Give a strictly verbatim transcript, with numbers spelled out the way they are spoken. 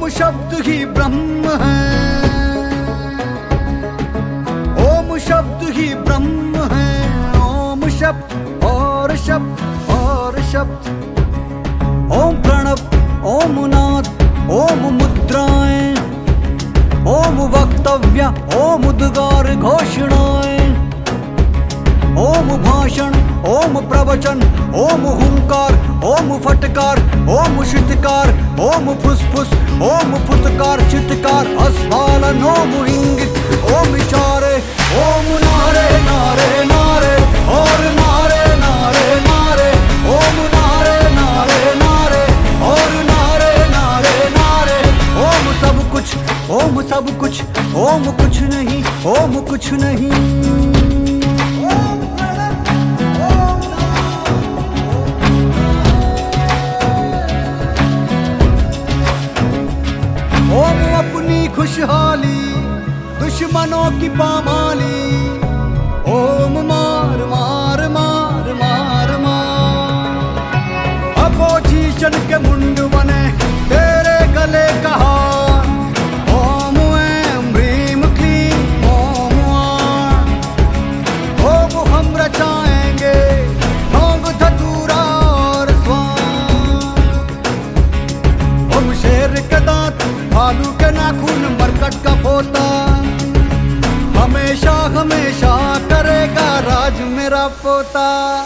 ओम शब्द ही ब्रह्म है, ओम शब्द ही ब्रह्म है। ओम शब्द और शब्द और शब्द, ओम प्रणव ओम नाद ओम मुद्राएं, ओम वक्तव्य ओम उद्गार घोषणाएं, ओम भाषण ओम प्रवचन ओम हुंकार ओम फटकार ओम शितकार ओम फुसफुस ओम फुतकार चित्कार अस्फालन ओम इंगित ओम इशारे, ओम नारे नारे नारे और नारे नारे नारे, ओम नारे नारे नारे और नारे नारे नारे। ओम सब कुछ ओम सब कुछ ओम कुछ नहीं ओम कुछ नहीं। ओम अपनी खुशहाली दुश्मनों की पामाली, ओम मार मार मार मार मार। अपोजिशन के मुंड बने तेरे गले का हार, ओम ऐं ह्रीम क्लीम ओम आण। ओम हम रचाएंगे ढोंग धतूरा और स्वान। ओम शेर के दांत भालू के नाखून मरकट का पोता, हमेशा हमेशा करेगा राज मेरा पोता।